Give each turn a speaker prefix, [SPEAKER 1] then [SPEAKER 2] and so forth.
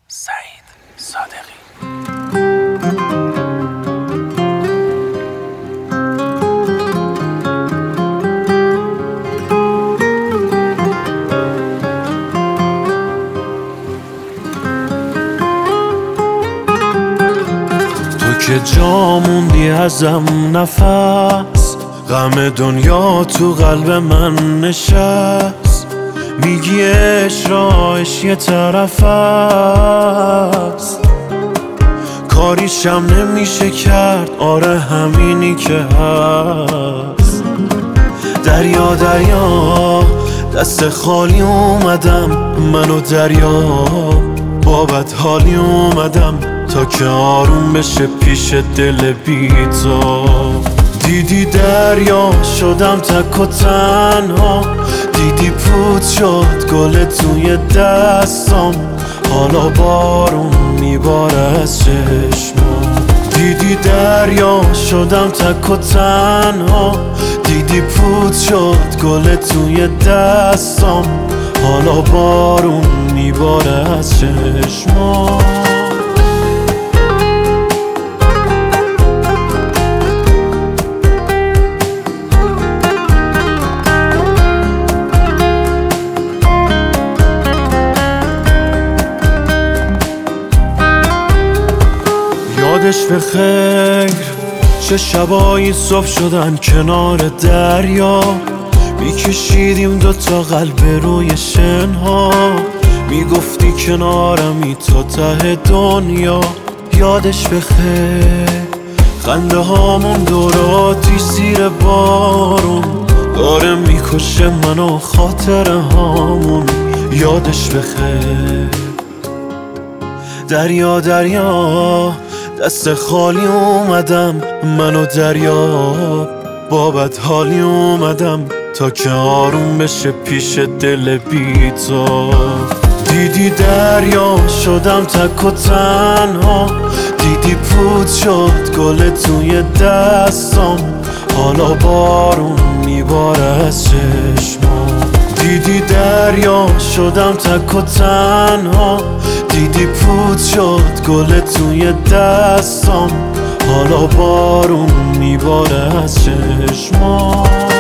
[SPEAKER 1] سعید صادقی. تو که جا موندی ازم نفس، غم دنیا تو قلب من نشست. میگی راهش یه طرف است، کاریشم نمیشه کرد، آره همینی که هست. دریا دریا دست خالی اومدم، منو دریا بابت حالی اومدم، تا که آروم بشه پیش دل بی تو. دیدی دریا شدم تک و تنها، دیدی پود شد گل توی دستام، حالا بارون میباره از چشمام. دیدی دریا شدم تک و تنها، دیدی پود شد گل توی دستام، حالا بارون میباره از چشمام. یادش به خیر چه شبایی صبح شدن کنار دریا، میکشیدیم دوتا قلب روی شنها، میگفتی کنارمی تا ته دنیا. یادش به خیر خنده هامون دوراتی زیر بارون، داره میکشه منو خاطره هامون. یادش به خیر دریا دریا دست خالی اومدم، منو دریا بابت حالی اومدم، تا که آروم بشه پیش دل بی تو. دیدی دریا شدم تک و تنها، دیدی پود شد گل توی دستام، حالا بارون میباره از چشمام. دیدی دریا شدم تک و تنها، دیدی پود شد گل توی دستام، حالا بارون میباره از چشمام.